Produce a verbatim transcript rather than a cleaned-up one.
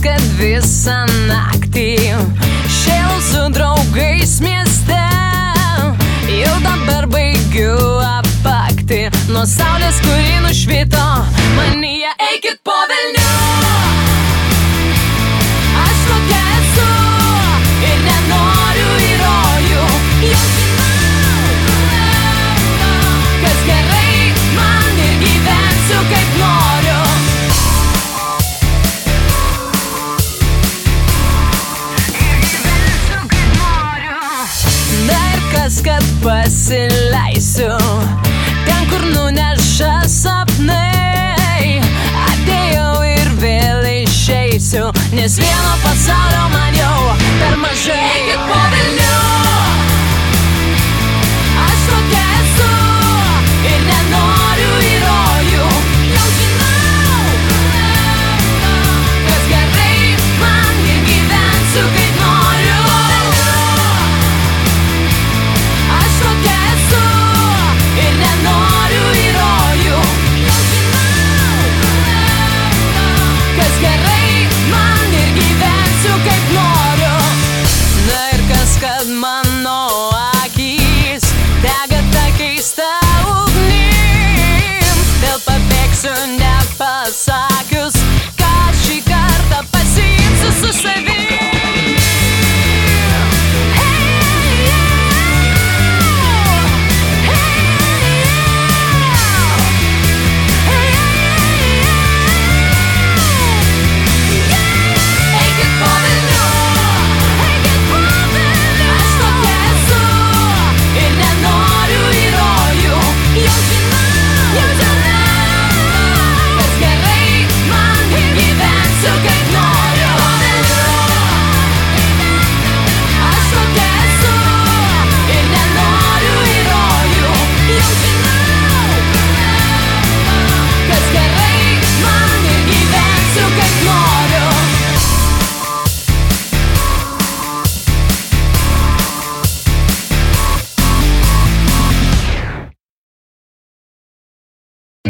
kad visą naktį šėlau su draugais mieste. Jau dabar baigiu apakti nuo saulės, kuri nušvito manyje. Eikit po velnių, aš tokia esu ir nenoriu į rojų. Jau žinau, kas gerai man ir gyvensiu kaip noriu. Kas, kad pasileisiu ten, kur nuneša sapnai. Atėjau ir vėl išeisiu, nes vieno pasaulio man jau per mažai.